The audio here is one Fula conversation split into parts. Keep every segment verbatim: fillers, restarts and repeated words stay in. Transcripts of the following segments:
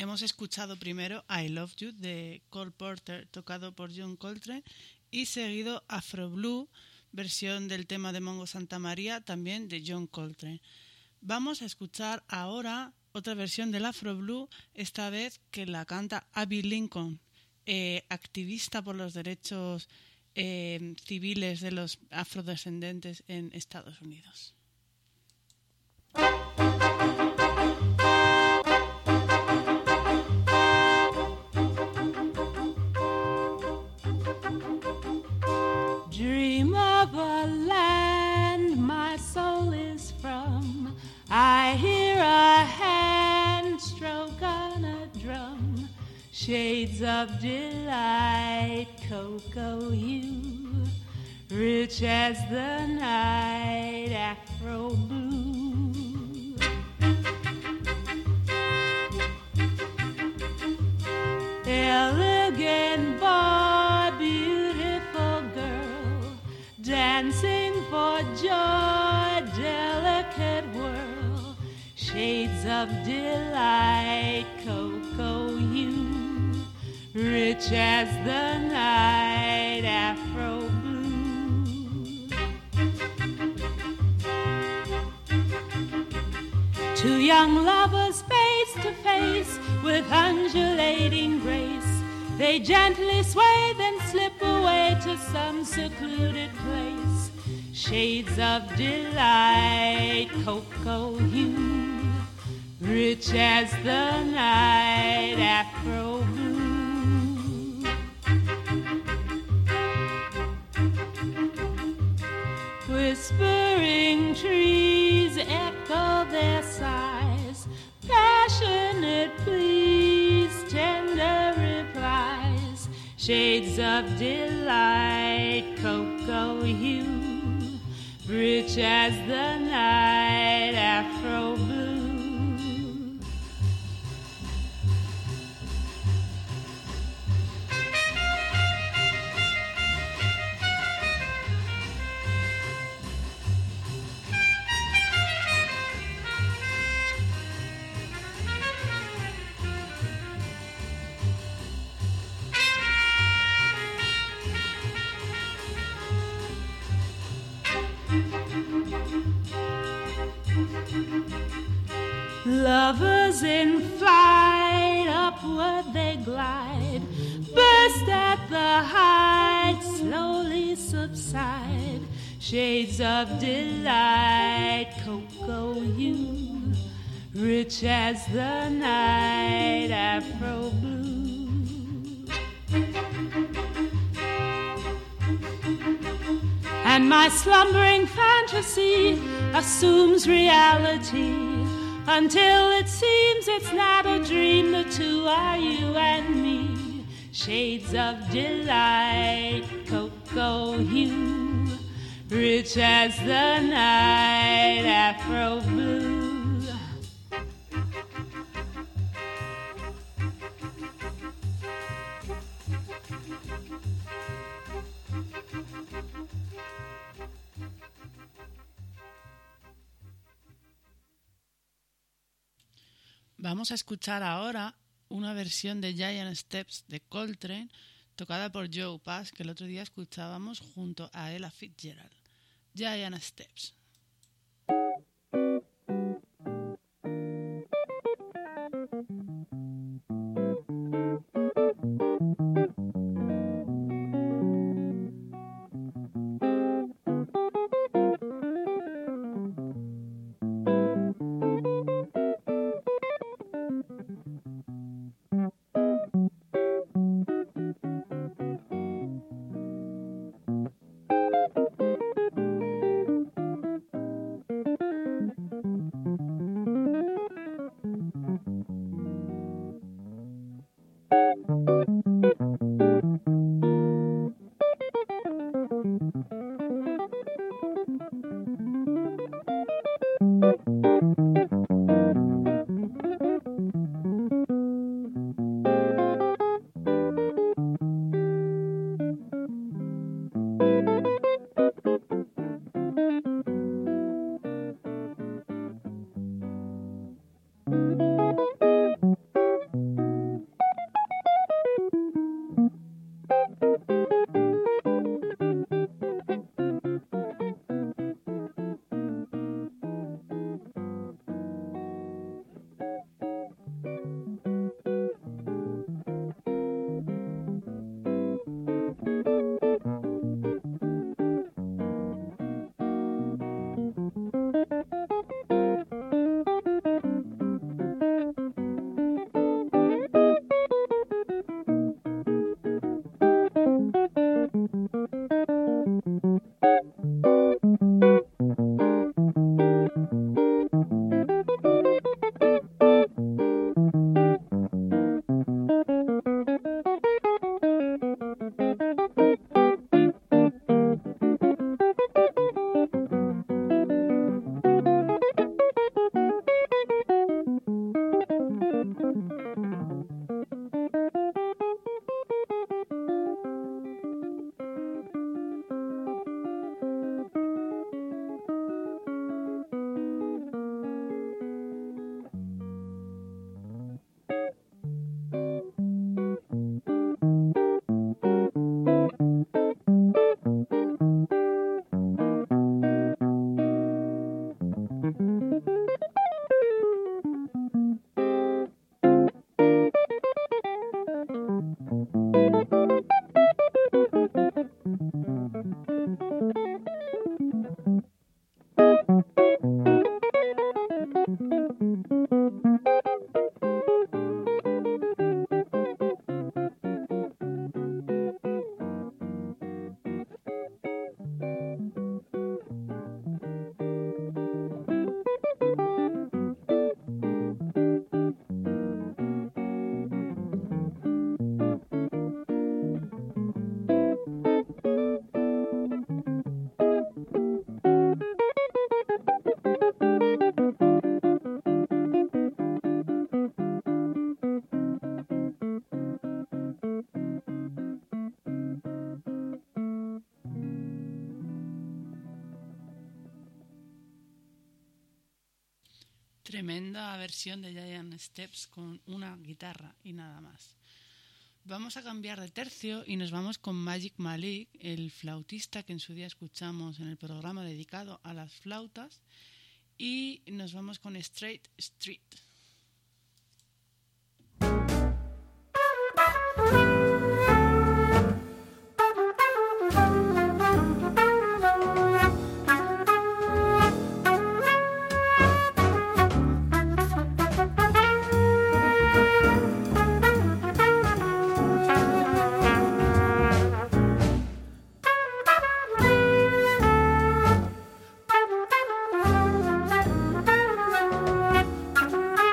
hemos escuchado primero I Love You de Cole Porter, tocado por John Coltrane, y seguido Afro Blue, versión del tema de Mongo Santa María, también de John Coltrane. Vamos a escuchar ahora otra versión del Afro Blue, esta vez que la canta Abby Lincoln, eh, activista por los derechos eh, civiles de los afrodescendentes en Estados Unidos. Dream of a land my soul is from. I hear a hand stroke on a drum. Shades of delight, cocoa hue, rich as the night, Afro blue. Elegant boy, beautiful girl, dancing for joy, delicate whirl, shades of delight, cocoa hue, rich as the night, Afro blue. Two young lovers face to face with undulating grace, they gently sway, then slip away to some secluded place. Shades of delight, cocoa hue, rich as the night, Afro blue. Whispering trees echo their sighs, passionate pleas, tender replies, shades of delight, cocoa hue, rich as the night, Afro blue. Lovers in flight, upward they glide, burst at the height, slowly subside, shades of delight, cocoa hue, rich as the night, Afro blue. And my slumbering fantasy assumes reality, until it seems it's not a dream, the two are you and me. Shades of delight, cocoa hue, rich as the night, Afro blue. Vamos a escuchar ahora una versión de Giant Steps de Coltrane, tocada por Joe Pass, que el otro día escuchábamos junto a Ella Fitzgerald. Giant Steps. Tremenda versión de Giant Steps con una guitarra y nada más. Vamos a cambiar de tercio y nos vamos con Magic Malik, el flautista que en su día escuchamos en el programa dedicado a las flautas, y nos vamos con Straight Street. Thank you.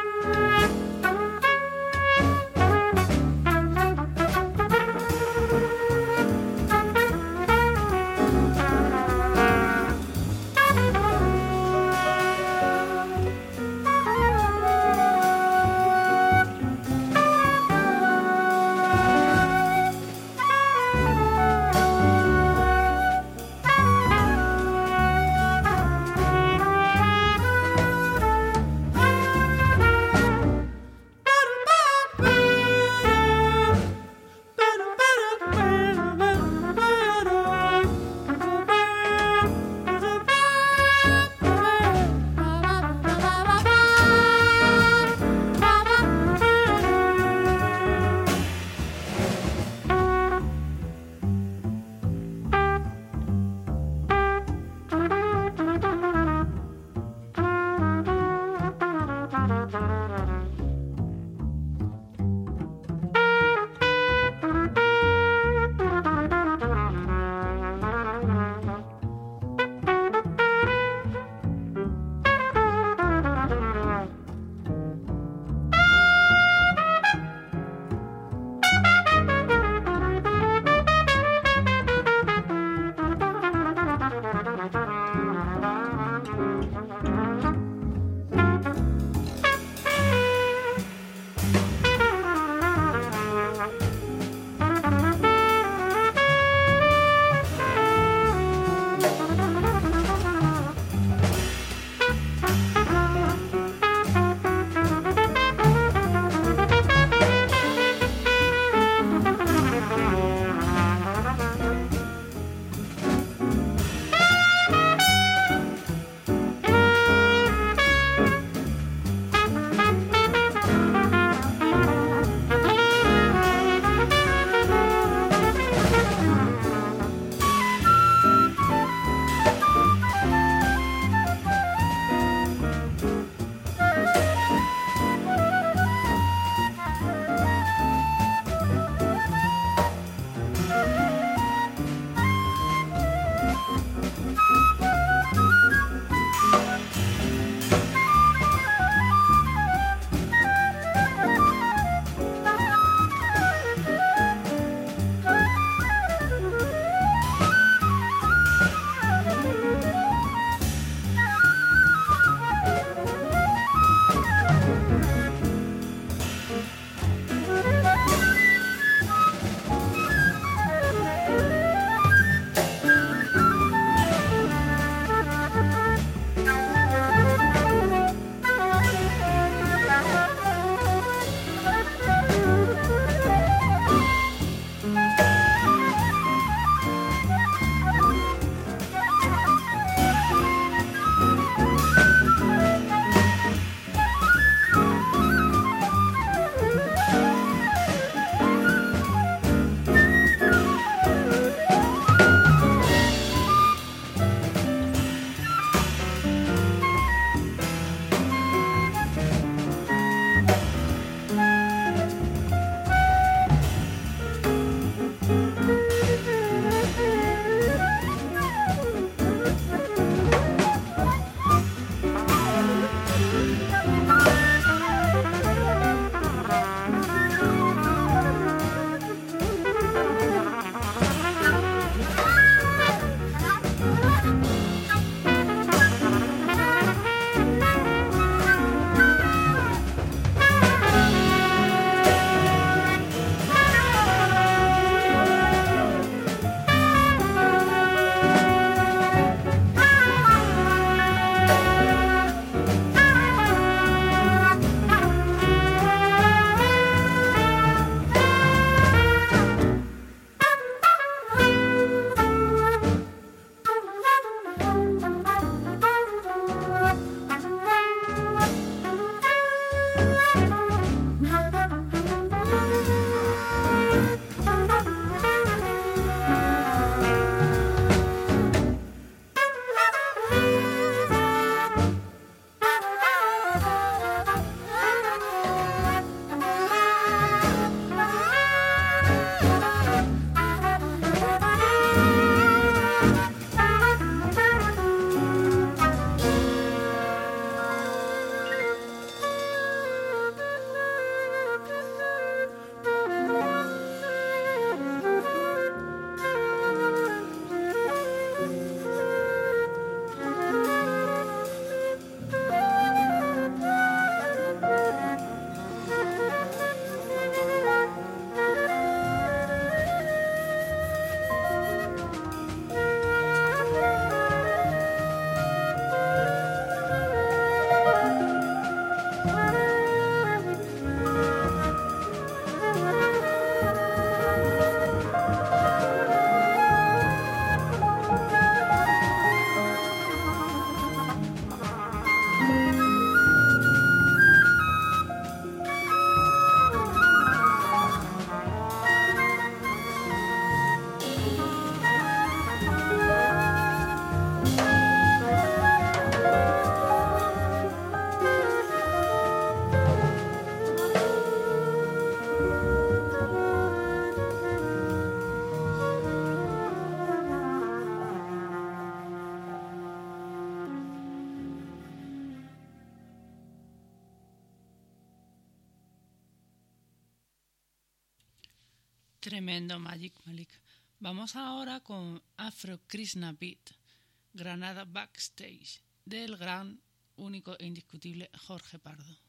Tremendo Magic Malik. Vamos ahora con Afro Krishna Beat, Granada Backstage, del gran, único e indiscutible Jorge Pardo.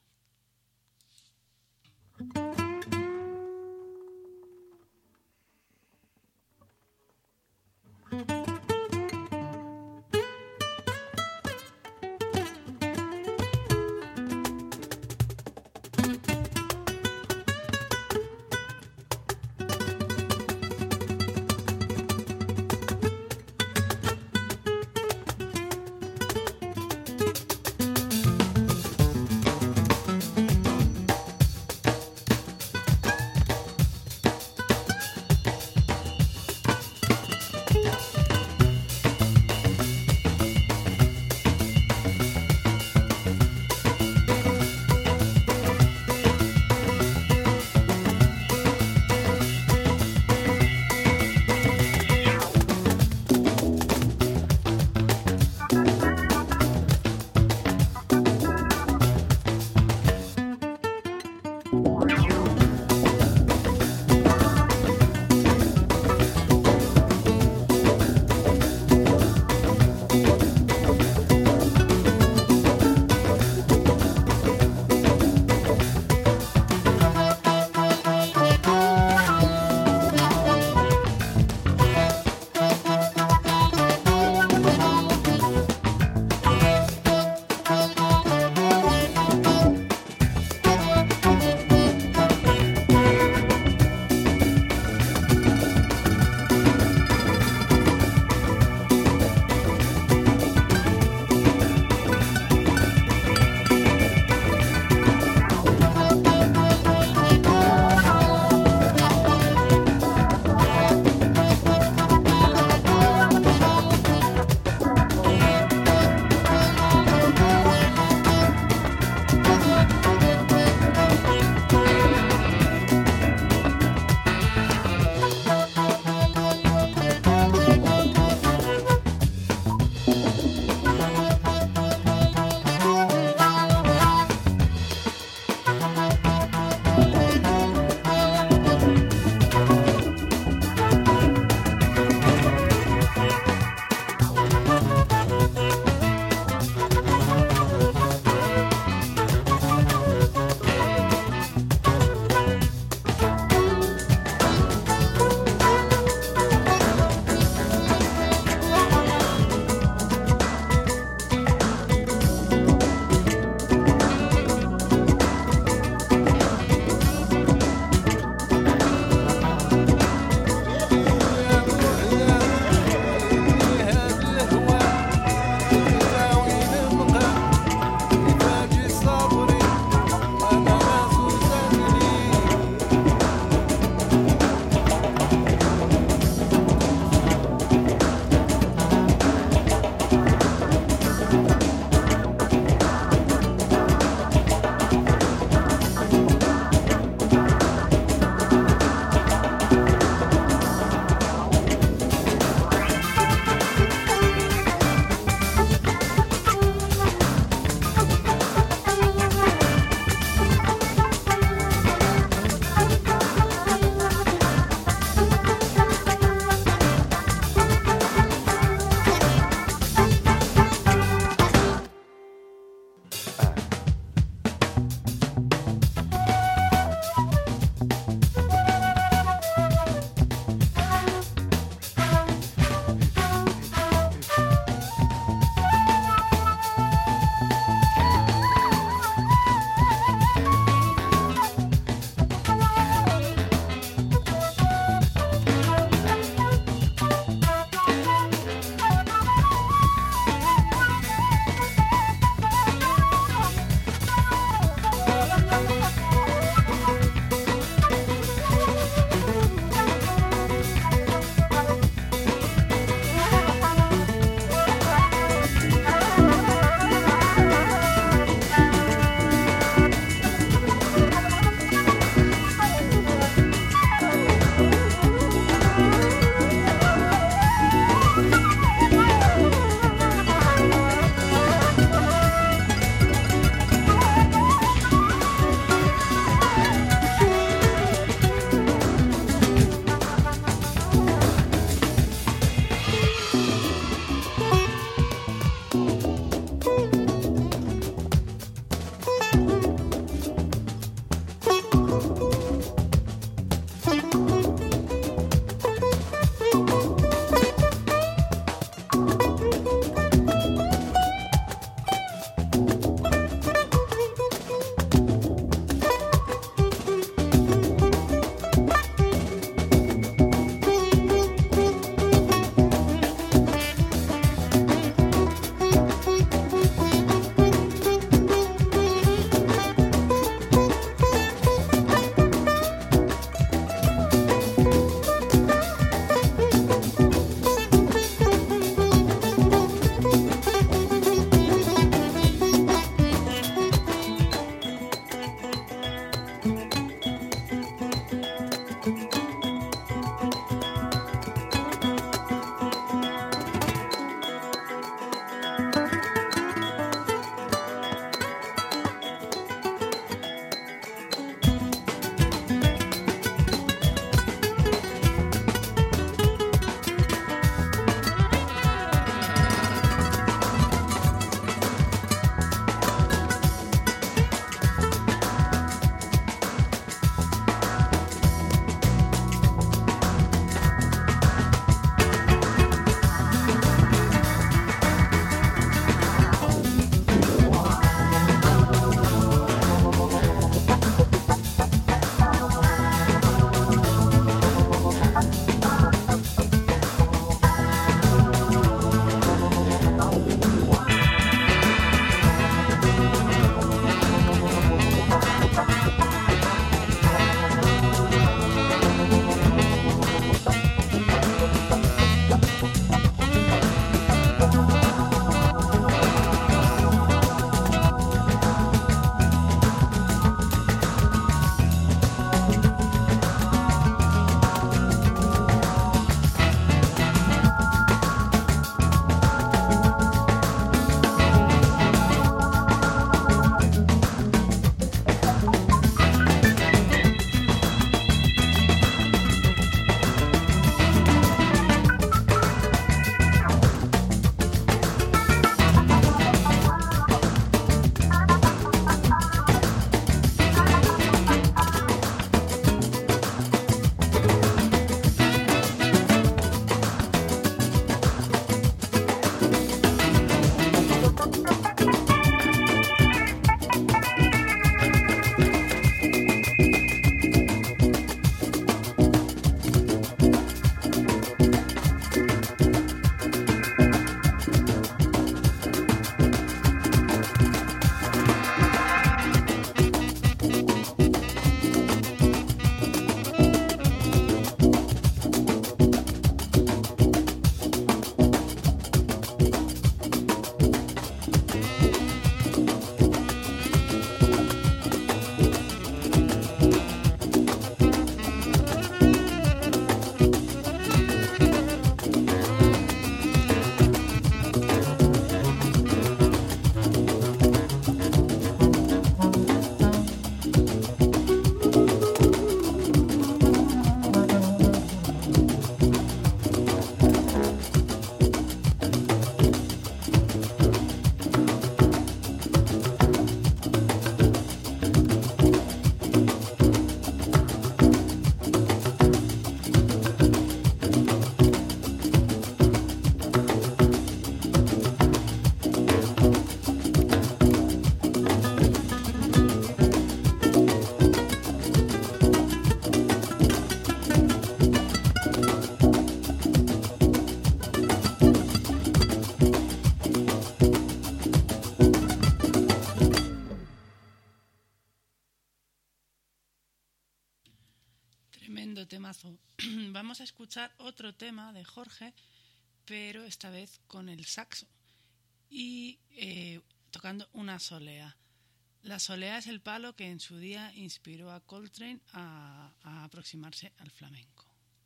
vamos a escuchar otro tema de Jorge, pero esta vez con el saxo y eh, tocando una solea. La solea es el palo que en su día inspiró a Coltrane a, a aproximarse al flamenco.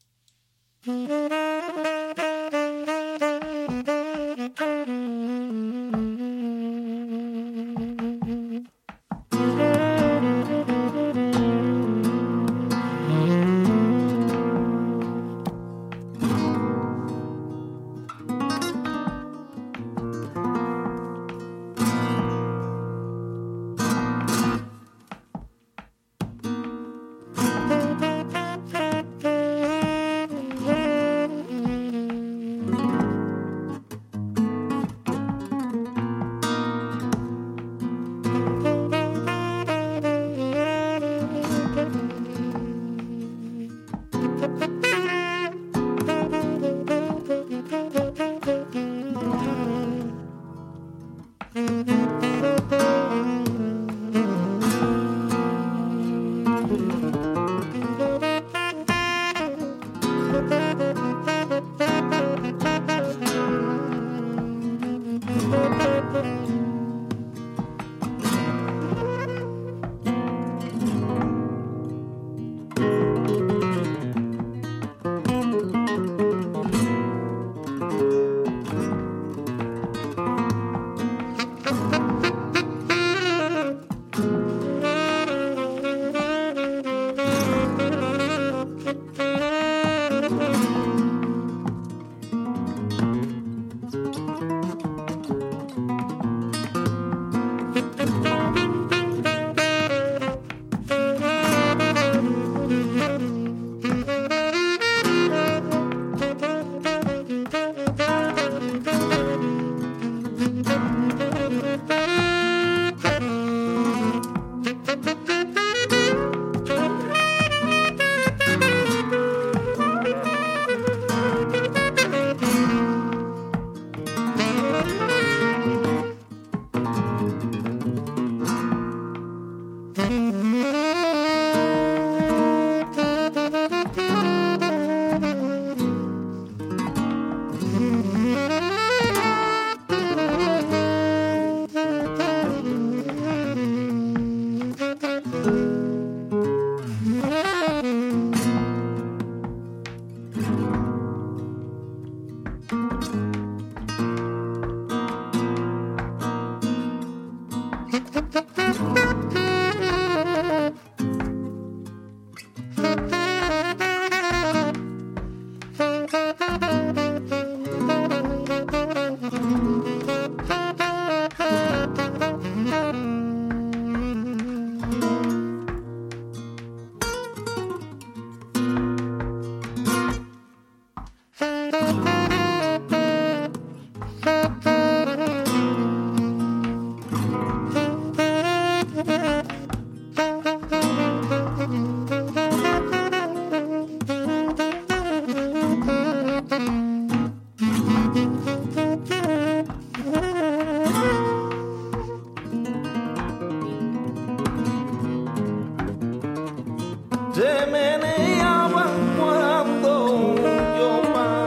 Se meneaban cuando yo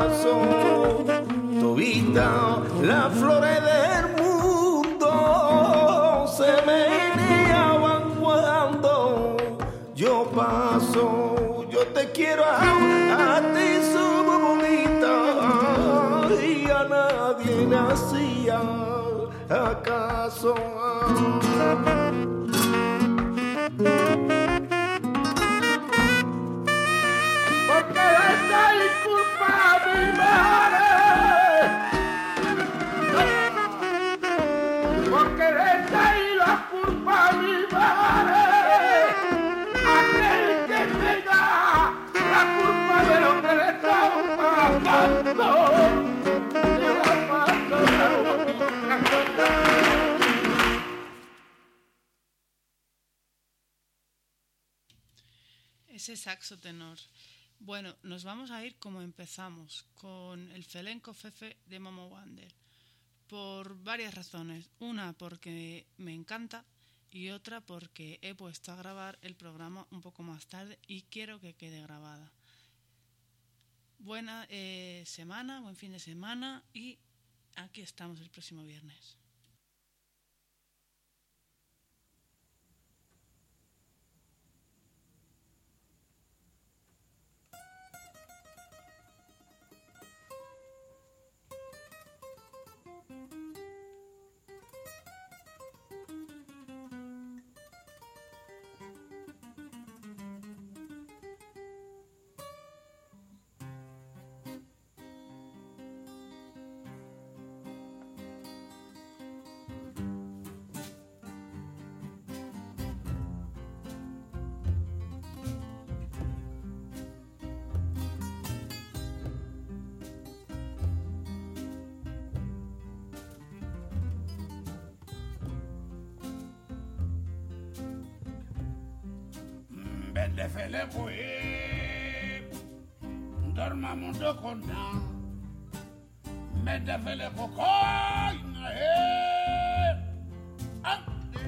paso, todita las flores del mundo. Se meneaban cuando yo paso, yo te quiero a, a ti, su bonita, y a nadie nacía acaso. Ese saxo tenor. Bueno, nos vamos a ir como empezamos, con el Flamenco Fefe de Momo Wonder, por varias razones. Una, porque me encanta, y otra, porque he puesto a grabar el programa un poco más tarde y quiero que quede grabada. buena eh, semana, buen fin de semana y aquí estamos el próximo viernes. Bende fele koe Dorma mundo kona Bende fele kokoi na he Ante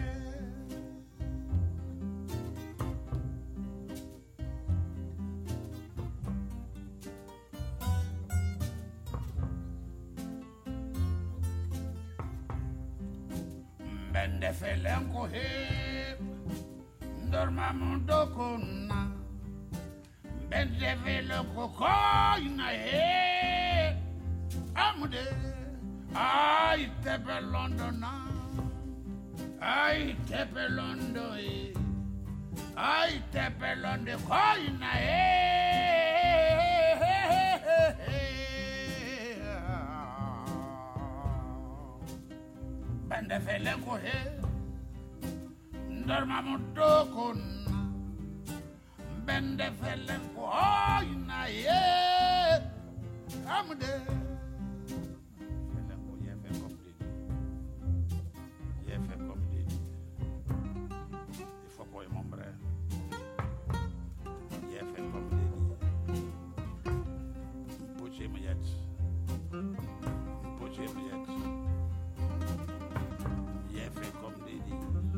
Bende fele koe Dorma mundo kona Bende velo kokoina he Amude Ai tepe Londona Ai tepe Londo he Ai tepe Londo koina he Bende velo kohe Dorma mundo kona Bende fele koina ye Amude Fele ko ye fe kom didi Ye fe kom didi Il faut koye mon frère Ye fe kom didi Mpoche me yet Mpoche me yet Ye fe kom didi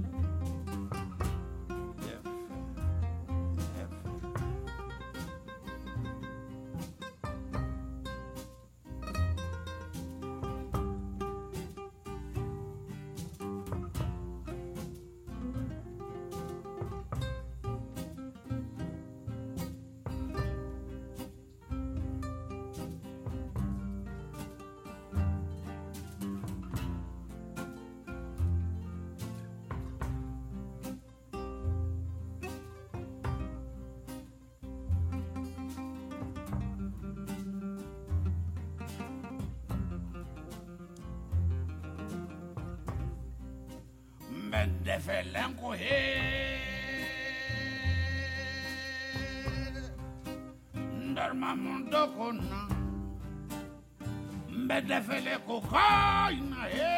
Bende fele kohe Dorma mundo kona Bende fele kokoina he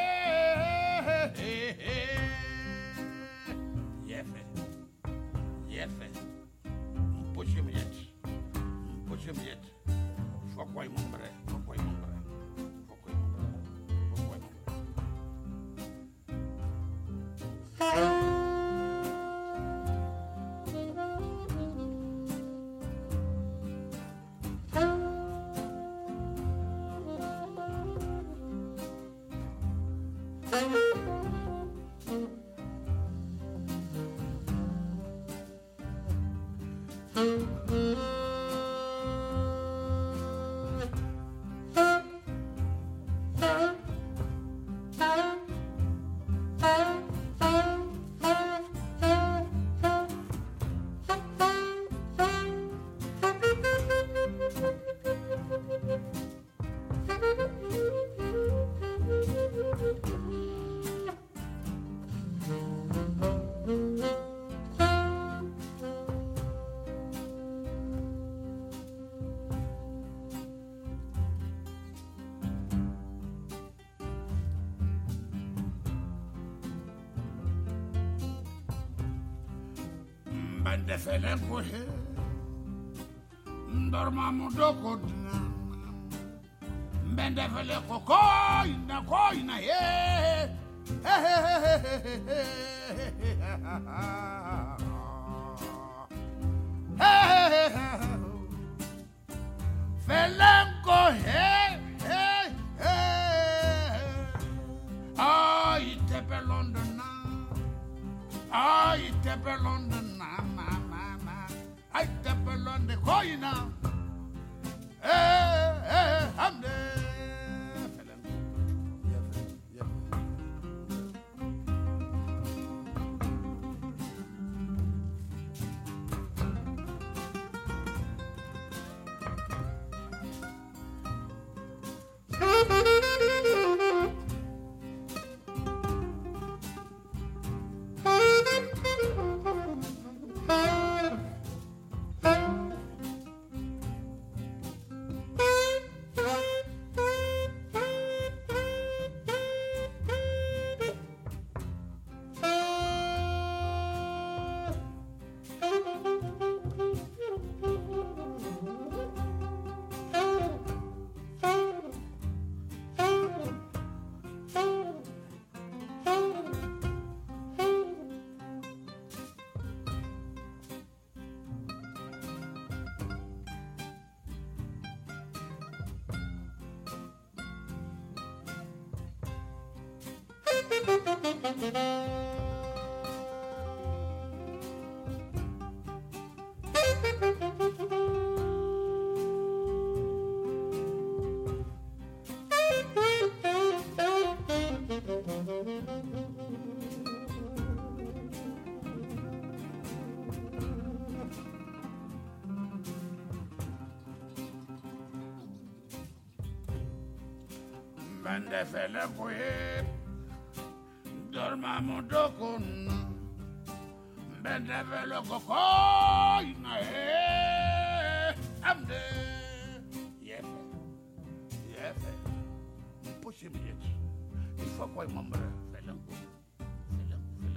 Yefe Yefe Mpoche me yet Mpoche me yet Fokoy mon frère Fokoy mon frère Fokoy mon frère Fokoy mon frère Bende fele kohe Dorma mundo kona Bende fele kokoina koina ye felenco, hey, hey, hey. Ay, te pelondona. Ay, te pelondona, na, na, na. Ay, te pelonde, coina. Hey, hey, I'm there. Bende fele kwe dormamo dokun bende fele kokoi na he amde yefe yefe pushi biet ifo koi mamre fele ko fele fele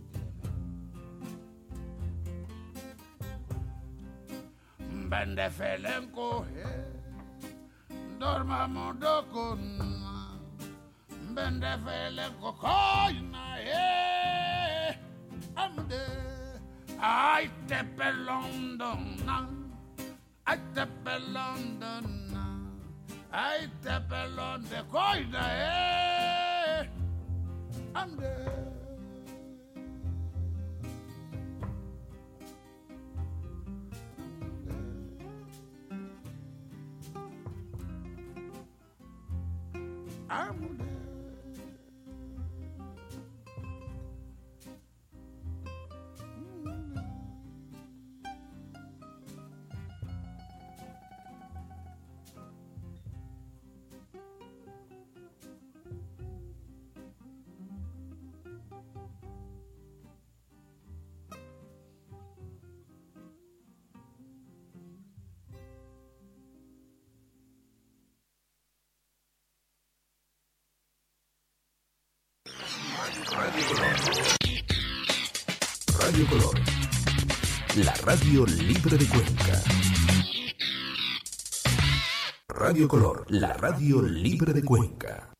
fele bende fele ko he dormamo dokun bende fele kokoina eh amde ai te pelondona ai te pelondona ai te pelonde koina eh amde amde Radio Color, la radio libre de Cuenca. Radio Color, la radio libre de Cuenca.